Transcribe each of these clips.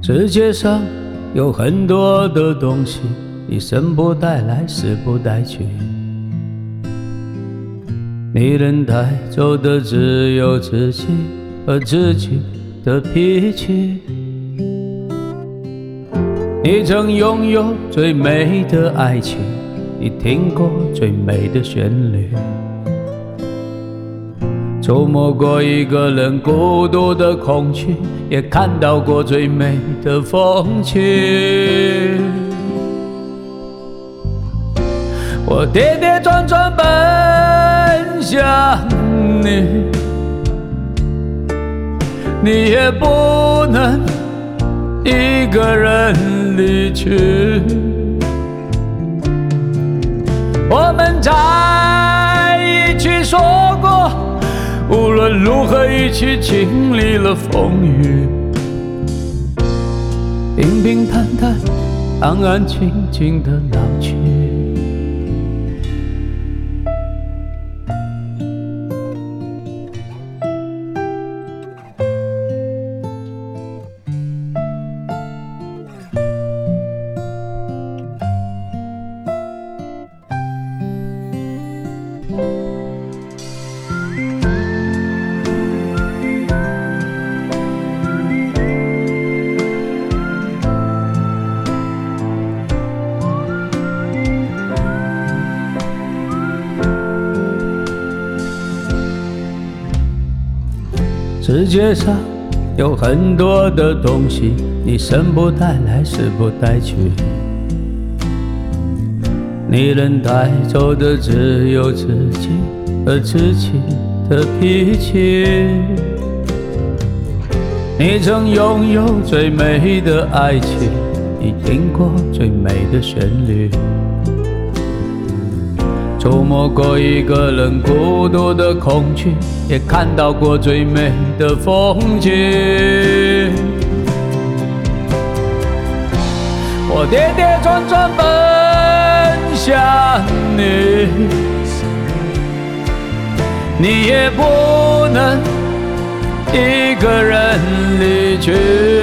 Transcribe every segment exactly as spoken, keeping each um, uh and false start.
世界上有很多的东西，你生不带来，死不带去。你能带走的只有自己和自己的脾气。你曾拥有最美的爱情，你听过最美的旋律，触摸过一个人孤独的空虚，也看到过最美的风景。我跌跌撞撞奔向你，你也不能一个人离去。我们在一起说过，无论如何一起经历了风雨，平平淡淡，安安静静的老去。世界上有很多的东西，你生不带来，死不带去。你能带走的只有自己和自己的脾气。你曾拥有最美的爱情，你听过最美的旋律，触摸过一个人孤独的空虚，也看到过最美的风景。我跌跌撞撞奔向你，你也不能一个人离去。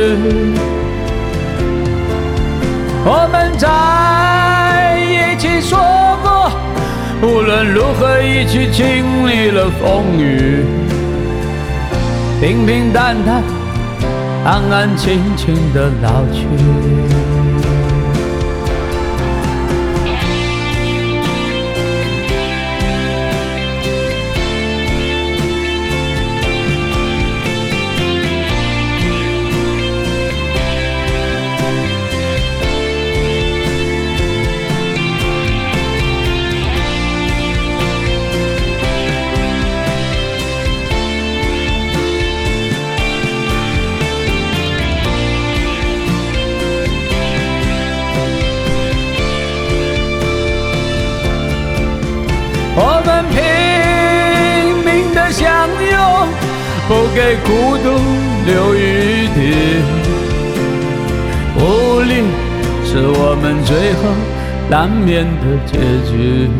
我们在一起说过，无论如何一起经历了风雨，平平淡淡，安安静静的老去。我们拼命的相拥，不给孤独留余地。无力是我们最后难免的结局，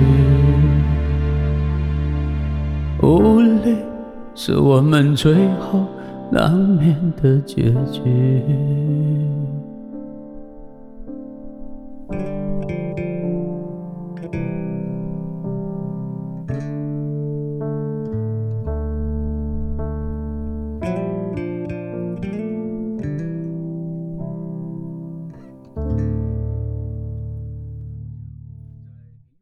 无力是我们最后难免的结局。